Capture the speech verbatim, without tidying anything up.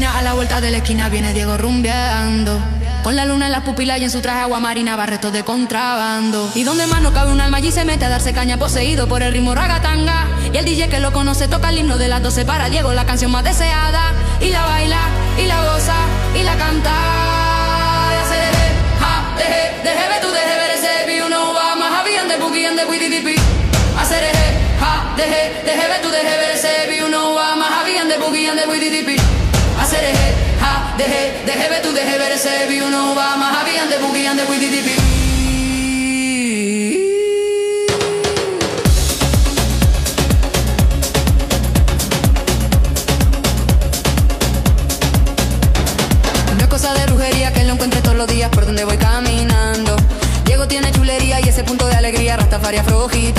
A la vuelta de la esquina viene Diego rumbeando, con la luna en las pupilas y en su traje agua marina va restos de contrabando. Y donde más no cabe un alma allí se mete a darse caña, poseído por el ritmo ragatanga. Y el D J que lo conoce toca el himno de las doce para Diego, la canción más deseada. Y la baila, y la goza, y la canta. Y hace de de, ja, deje, deje ve tú, deje ver ese vi uno va más happy and the boogie and the witty dippy. Hace de de, ja, deje, deje ve tú, deje ver ese vi uno va más happy and the boogie and the witty dippy. Hacer eje, ja, deje, deje ver tú, deje ver ese vi uno va más happy and the boogie and the witty dippy. No es cosa de brujería que lo encuentre todos los días por donde voy caminando. Diego tiene chulería y ese punto de alegría, Rastafari afrojita.